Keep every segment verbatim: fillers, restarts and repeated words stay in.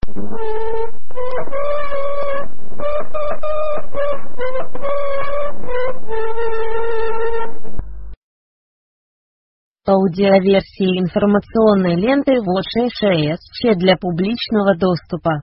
Аудиоверсии информационной ленты WatchES для публичного доступа.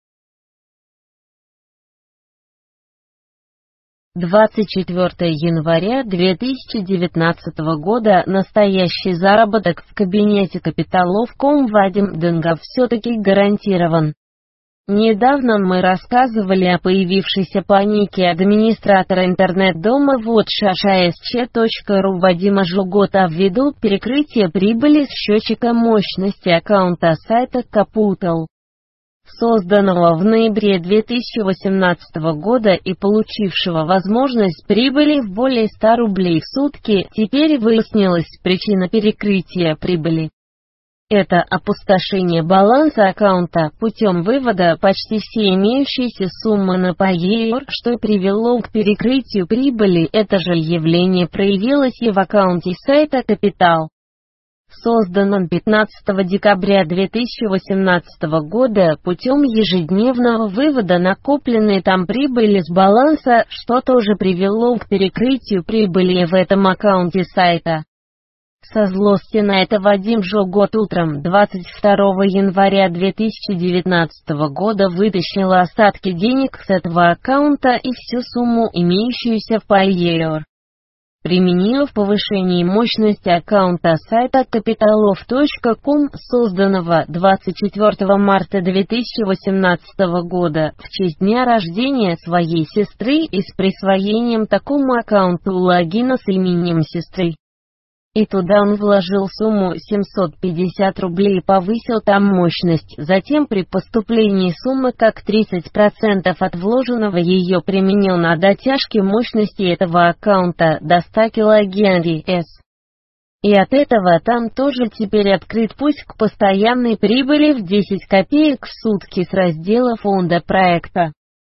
двадцать четвёртое января две тысячи девятнадцатого года. Настоящий заработок в кабинете Капиталов точка ком Вадим Денгов все-таки гарантирован. Недавно мы рассказывали о появившейся панике администратора интернет-дома WatchES точка ру Вадима Жугота ввиду перекрытия прибыли с счетчика мощности аккаунта сайта Capital, созданного в ноябре две тысячи восемнадцатого года и получившего возможность прибыли в более ста рублей в сутки. Теперь выяснилась причина перекрытия прибыли. Это опустошение баланса аккаунта путем вывода почти всей имеющейся суммы на Payeer, что привело к перекрытию прибыли. Это же явление проявилось и в аккаунте сайта Capital, созданном пятнадцатого декабря две тысячи восемнадцатого года путем ежедневного вывода накопленной там прибыли с баланса, что тоже привело к перекрытию прибыли в этом аккаунте сайта. Со злости на это Вадим Жугот утром двадцать второго января две тысячи девятнадцатого года вытащил остатки денег с этого аккаунта и всю сумму, имеющуюся в Payeer, применил в повышении мощности аккаунта сайта Капиталов точка ком, созданного двадцать четвёртого марта две тысячи восемнадцатого года в честь дня рождения своей сестры и с присвоением такому аккаунту логина с именем сестры. И туда он вложил сумму семьсот пятьдесят рублей и повысил там мощность. Затем при поступлении суммы как тридцать процентов от вложенного ее применил на дотяжки мощности этого аккаунта до ста килогерц. И от этого там тоже теперь открыт путь к постоянной прибыли в десять копеек в сутки с раздела фонда проекта.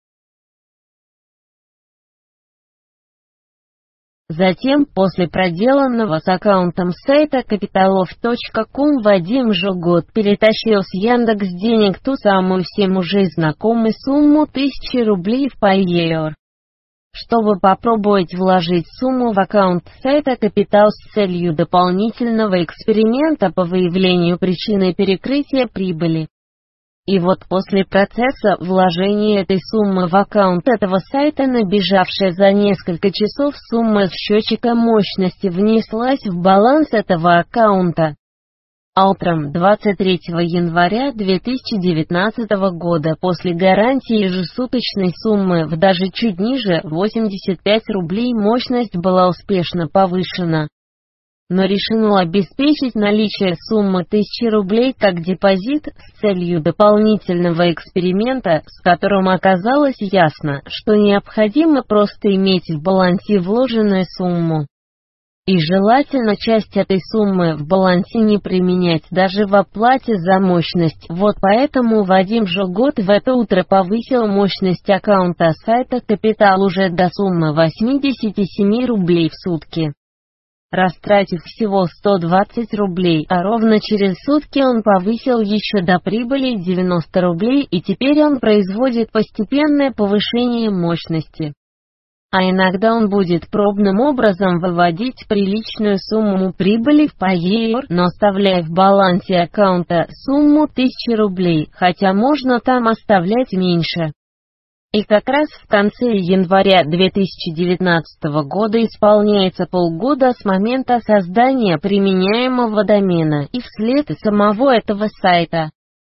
Затем, после проделанного с аккаунтом сайта Капиталов точка ком, Вадим Жугот перетащил с Яндекс.Денег ту самую всем уже знакомую сумму тысячи рублей в Payeer, чтобы попробовать вложить сумму в аккаунт сайта Capital с целью дополнительного эксперимента по выявлению причины перекрытия прибыли. И вот после процесса вложения этой суммы в аккаунт этого сайта, набежавшая за несколько часов сумма с счетчика мощности внеслась в баланс этого аккаунта. А утром двадцать третьего января две тысячи девятнадцатого года после гарантии ежесуточной суммы в даже чуть ниже восемьдесят пять рублей мощность была успешно повышена. Но решено обеспечить наличие суммы тысячи рублей как депозит с целью дополнительного эксперимента, с которым оказалось ясно, что необходимо просто иметь в балансе вложенную сумму. И желательно часть этой суммы в балансе не применять даже в оплате за мощность. Вот поэтому Вадим Жугот в это утро повысил мощность аккаунта сайта Capital уже до суммы восьмидесяти семи рублей в сутки, растратив всего сто двадцать рублей, а ровно через сутки он повысил еще до прибыли девяносто рублей, и теперь он производит постепенное повышение мощности. А иногда он будет пробным образом выводить приличную сумму прибыли в Payeer, но оставляя в балансе аккаунта сумму тысячи рублей, хотя можно там оставлять меньше. И как раз в конце января две тысячи девятнадцатого года исполняется полгода с момента создания применяемого домена и вслед самого этого сайта.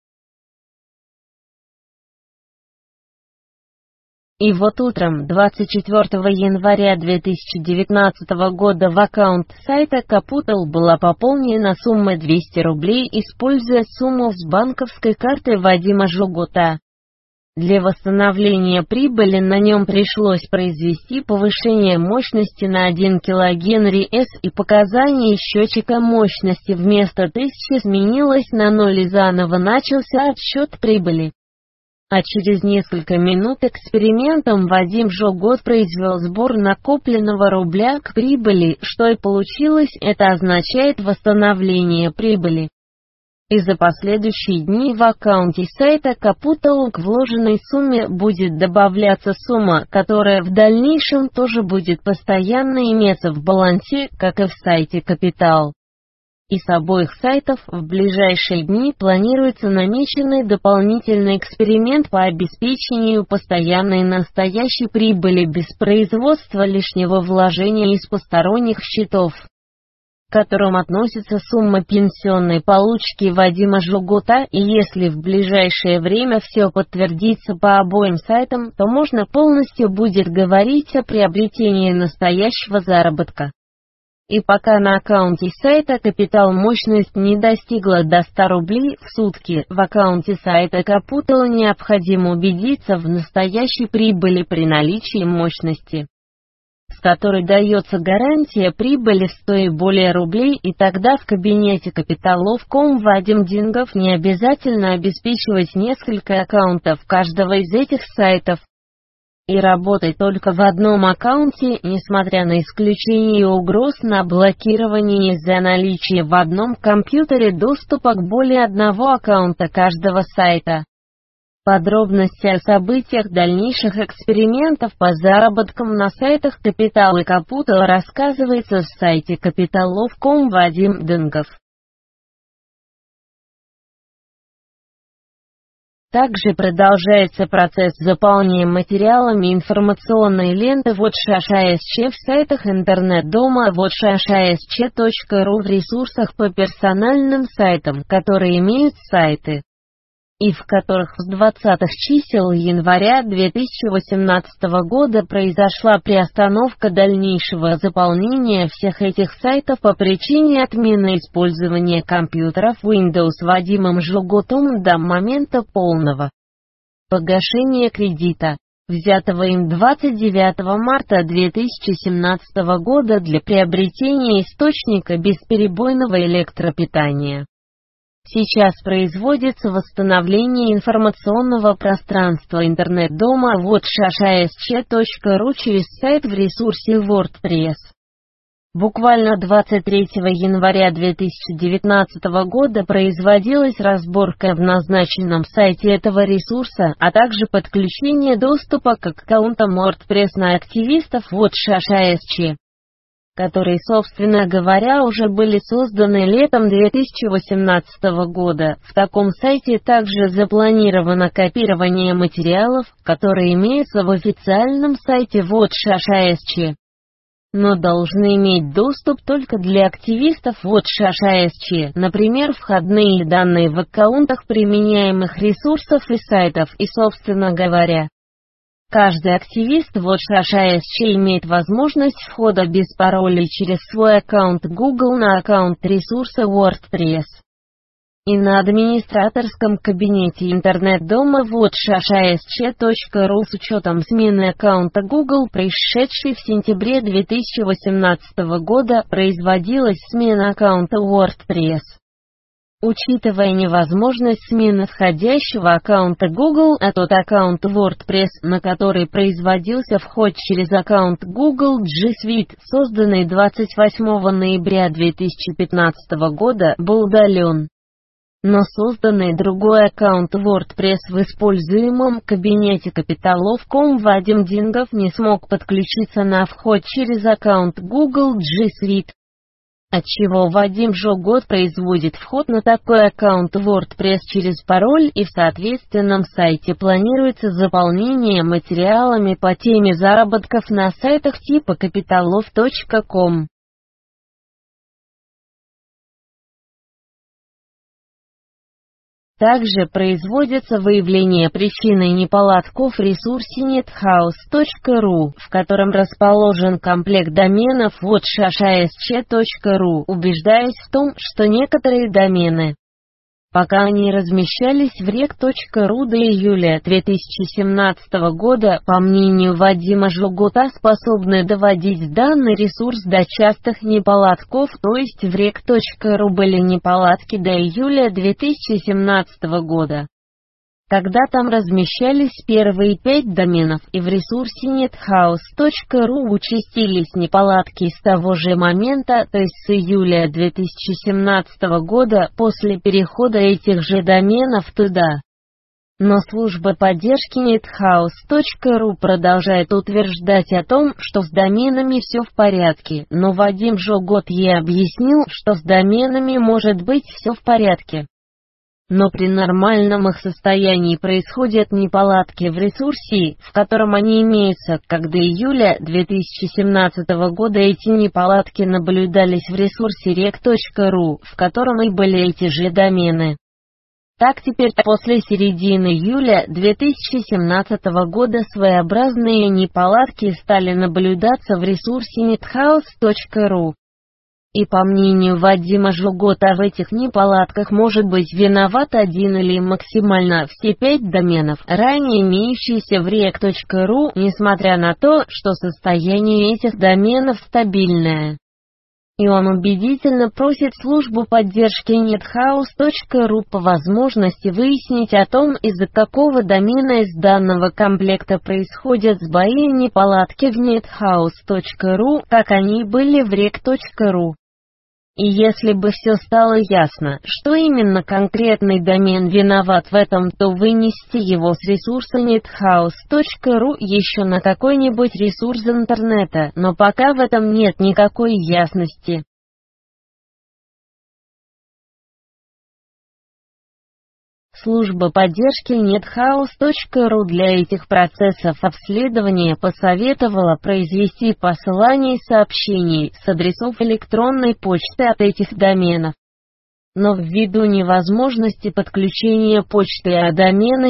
И вот утром двадцать четвёртого января две тысячи девятнадцатого года в аккаунт сайта Capital была пополнена сумма двести рублей, используя сумму с банковской карты Вадима Жугота. Для восстановления прибыли на нем пришлось произвести повышение мощности на один килогерц, и показание счетчика мощности вместо тысячи сменилось на ноль, и заново начался отсчет прибыли. А через несколько минут экспериментом Вадим Жугот произвел сбор накопленного рубля к прибыли. Что и получилось, это означает восстановление прибыли. И за последующие дни в аккаунте сайта Capital к вложенной сумме будет добавляться сумма, которая в дальнейшем тоже будет постоянно иметься в балансе, как и в сайте Capital. И с обоих сайтов в ближайшие дни планируется намеченный дополнительный эксперимент по обеспечению постоянной настоящей прибыли без производства лишнего вложения из посторонних счетов, к которым относится сумма пенсионной получки Вадима Жугута, и если в ближайшее время все подтвердится по обоим сайтам, то можно полностью будет говорить о приобретении настоящего заработка. И пока на аккаунте сайта Capital мощность не достигла до ста рублей в сутки, в аккаунте сайта Capital необходимо убедиться в настоящей прибыли при наличии мощности, с которой дается гарантия прибыли в сто и более рублей, и тогда в кабинете Capital точка ком Вадим Дингов не обязательно обеспечивать несколько аккаунтов каждого из этих сайтов и работать только в одном аккаунте, несмотря на исключение угроз на блокирование из-за наличия в одном компьютере доступа к более одного аккаунта каждого сайта. Подробности о событиях дальнейших экспериментов по заработкам на сайтах Capital и Capital рассказывается в сайте Capital точка ком Вадим Дингов. Также продолжается процесс заполнения материалами информационной ленты ВотшАШ в сайтах интернет-дома вотшашасч точка ру в ресурсах по персональным сайтам, которые имеют сайты, и в которых с двадцатых чисел января две тысячи восемнадцатого года произошла приостановка дальнейшего заполнения всех этих сайтов по причине отмены использования компьютеров Windows Вадимом Жугутом до момента полного погашения кредита, взятого им двадцать девятого марта две тысячи семнадцатого года для приобретения источника бесперебойного электропитания. Сейчас производится восстановление информационного пространства интернет-дома вотшашасч точка ру через сайт в ресурсе WordPress. Буквально двадцать третьего января две тысячи девятнадцатого года производилась разборка в назначенном сайте этого ресурса, а также подключение доступа к аккаунтам WordPress на активистов вотшашасч, которые, собственно говоря, уже были созданы летом две тысячи восемнадцатого года. В таком сайте также запланировано копирование материалов, которые имеются в официальном сайте вотшашасч, но должны иметь доступ только для активистов вотшашасч, например, входные данные в аккаунтах применяемых ресурсов и сайтов, и, собственно говоря, каждый активист вотшашасч имеет возможность входа без паролей через свой аккаунт Google на аккаунт ресурса WordPress. И на администраторском кабинете интернет-дома вотшашасч точка ру с учетом смены аккаунта Google, происшедшей в сентябре две тысячи восемнадцатого года, производилась смена аккаунта WordPress. Учитывая невозможность смены входящего аккаунта Google, а тот аккаунт WordPress, на который производился вход через аккаунт Google G Suite, созданный двадцать восьмого ноября две тысячи пятнадцатого года, был удален. Но созданный другой аккаунт WordPress в используемом кабинете Capital точка ком Вадим Дингов не смог подключиться на вход через аккаунт Google G Suite, отчего Вадим Жугут производит вход на такой аккаунт WordPress через пароль, и в соответственном сайте планируется заполнение материалами по теме заработков на сайтах типа Capital точка ком. Также производится выявление причины неполадков в ресурсе нетхаус точка ру, в котором расположен комплект доменов вотшашасч точка ру, убеждаясь в том, что некоторые домены, пока они размещались в рек точка ру до июля две тысячи семнадцатого года, по мнению Вадима Жугута, способны доводить данный ресурс до частых неполадков, то есть в рек точка ру были неполадки до июля две тысячи семнадцатого года. Когда там размещались первые пять доменов, и в ресурсе nethouse точка ру участились неполадки с того же момента, то есть с июля две тысячи семнадцатого года, после перехода этих же доменов туда. Но служба поддержки nethouse точка ру продолжает утверждать о том, что с доменами все в порядке, но Вадим Жоготье объяснил, что с доменами может быть все в порядке. Но при нормальном их состоянии происходят неполадки в ресурсе, в котором они имеются, как до июля две тысячи семнадцатого года эти неполадки наблюдались в ресурсе рек точка ру, в котором и были эти же домены. Так теперь после середины июля две тысячи семнадцатого года своеобразные неполадки стали наблюдаться в ресурсе nethouse точка ру. И по мнению Вадима Жогота, в этих неполадках может быть виноват один или максимально все пять доменов, ранее имеющиеся в рек точка ру, несмотря на то, что состояние этих доменов стабильное. И он убедительно просит службу поддержки nethouse точка ру по возможности выяснить о том, из-за какого домена из данного комплекта происходят сбои и неполадки в nethouse точка ру, как они были в рек точка ру. И если бы все стало ясно, что именно конкретный домен виноват в этом, то вынести его с ресурса nethouse точка ру еще на какой-нибудь ресурс интернета, но пока в этом нет никакой ясности. Служба поддержки nethouse точка ру для этих процессов обследования посоветовала произвести посылание сообщений с адресов электронной почты от этих доменов. Но ввиду невозможности подключения почты от домена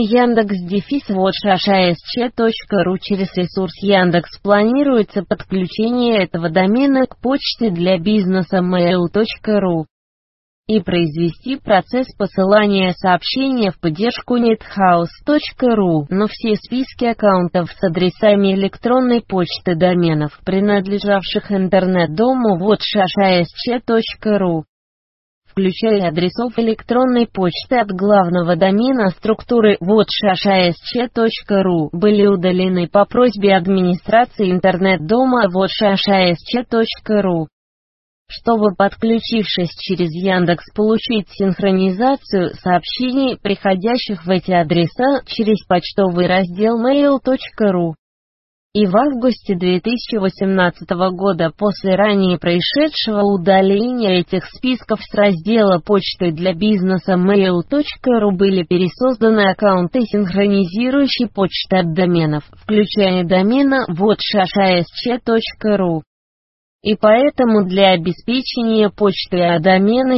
Яндекс-вотшашасч точка ру через ресурс Яндекс планируется подключение этого домена к почте для бизнеса mail точка ру. И произвести процесс посылания сообщения в поддержку nethouse точка ру, но все списки аккаунтов с адресами электронной почты доменов, принадлежавших интернет-дому вотшашасч точка ру, включая адресов электронной почты от главного домена структуры вотшашасч точка ру, были удалены по просьбе администрации интернет-дома вотшашасч точка ру. Чтобы, подключившись через Яндекс, получить синхронизацию сообщений, приходящих в эти адреса, через почтовый раздел mail точка ру. И в августе две тысячи восемнадцатого года, после ранее происшедшего удаления этих списков с раздела почты для бизнеса mail точка ру, были пересозданы аккаунты синхронизирующей почты от доменов, включая домена вотшашасч точка ру. И поэтому для обеспечения почты от домена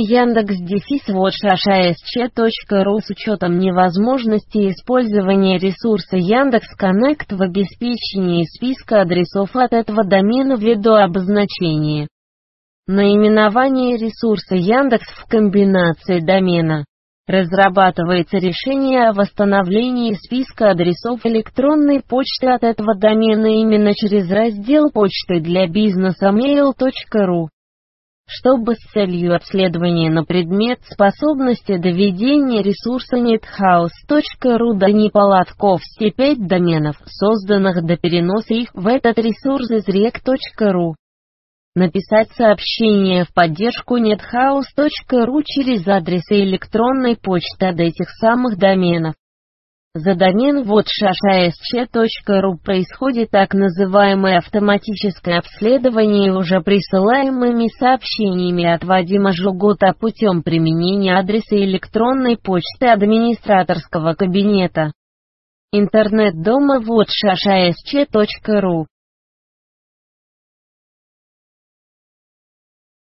Яндекс-вотшашасч точка ру с учетом невозможности использования ресурса Яндекс.Коннект в обеспечении списка адресов от этого домена ввиду обозначения наименование ресурса Яндекс в комбинации домена. Разрабатывается решение о восстановлении списка адресов электронной почты от этого домена именно через раздел почты для бизнеса mail точка ру. Чтобы с целью обследования на предмет способности доведения ресурса nethouse точка ру до неполадков все пять доменов, созданных до переноса их в этот ресурс из рек точка ру. Написать сообщение в поддержку nethouse точка ру через адресы электронной почты от этих самых доменов. За домен вотшашасч точка ру происходит так называемое автоматическое обследование уже присылаемыми сообщениями от Вадима Жогота путем применения адреса электронной почты администраторского кабинета интернет-дома вотшашасч точка ру.